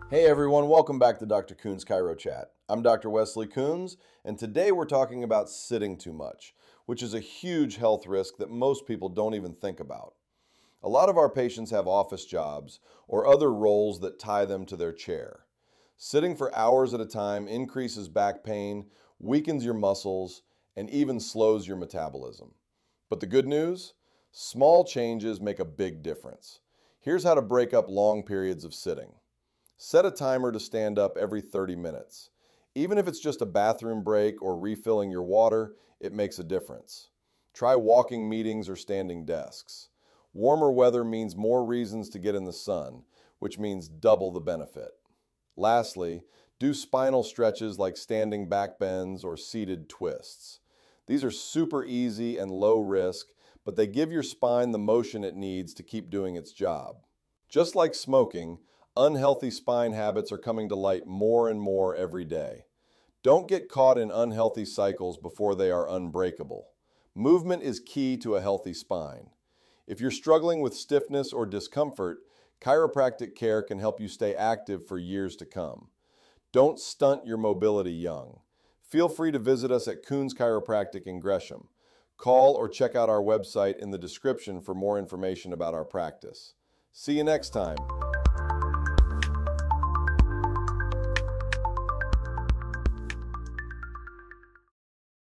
Hey everyone, welcome back to Dr. Coons Chiro Chat. I'm Dr. Wesley Coons, and today we're talking about sitting too much, which is a huge health risk that most people don't even think about. A lot of our patients have office jobs or other roles that tie them to their chair. Sitting for hours at a time increases back pain, weakens your muscles, and even slows your metabolism. But the good news? Small changes make a big difference. Here's how to break up long periods of sitting. Set a timer to stand up every 30 minutes. Even if it's just a bathroom break or refilling your water, it makes a difference. Try walking meetings or standing desks. Warmer weather means more reasons to get in the sun, which means double the benefit. Lastly, do spinal stretches like standing back bends or seated twists. These are super easy and low risk, but they give your spine the motion it needs to keep doing its job. Just like smoking, unhealthy spine habits are coming to light more and more every day. Don't get caught in unhealthy cycles before they are unbreakable. Movement is key to a healthy spine. If you're struggling with stiffness or discomfort, chiropractic care can help you stay active for years to come. Don't stunt your mobility young. Feel free to visit us at Coons Chiropractic in Gresham. Call or check out our website in the description for more information about our practice. See you next time.